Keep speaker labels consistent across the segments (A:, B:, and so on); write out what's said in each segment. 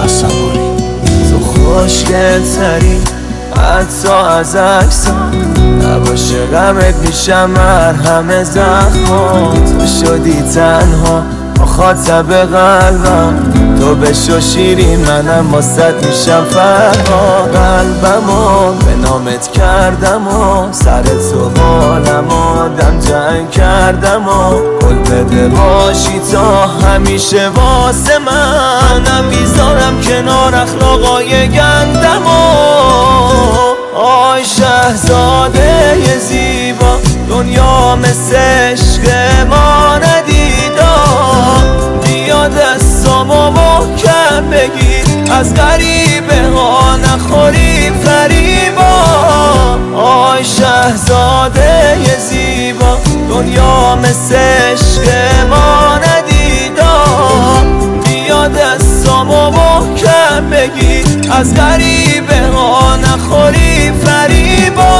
A: تصوری.
B: تو خوشگل تری حتی از عکسات، نباشه غمت میشم مرهم زخمات. تو شدی تنها مخاطب قلبم، تو بشو شیرین منم واسط میشم فرها. قلبمو به نامت کردم و سر تو حالم آدم جنگ کردم و گل بده باشی تا همیشه واسه منم. میذارم کنار اخلاقای گندم و آی شهزاده ی زیبا، دنیا مثل عشق ما ندیدا. بیا دستامو محکم بگیر، از غریبه ها نخوری فریبا. آی شهزاده ی زیبا، دنیا مثل عشق ما ندیدا. بیا دستامو محکم بگیر، از غریبه ها نخوری فریبا.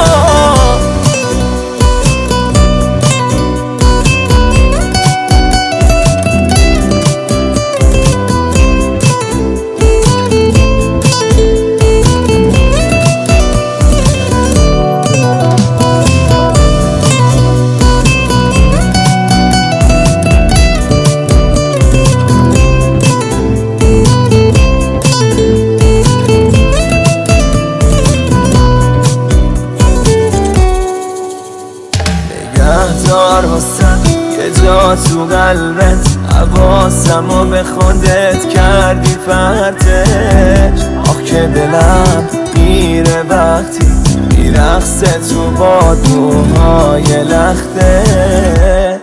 B: نگهدار واسم یه جا تو قلبت، حواسمو به خودت کردی پرتش. آخ که دلم میره وقتی میرقصه تو بادوهای لختت.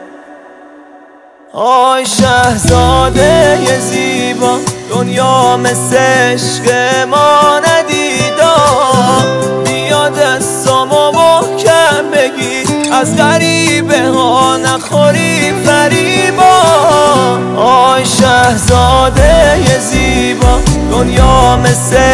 B: آی شهزاده ی زیبا، دنیا مثل عشق ما ندیدا. بیا دستامو محکم بگیر، از غریبه ها نخوری فریبا. آی شهزاده ی زیبا، دنیا مثل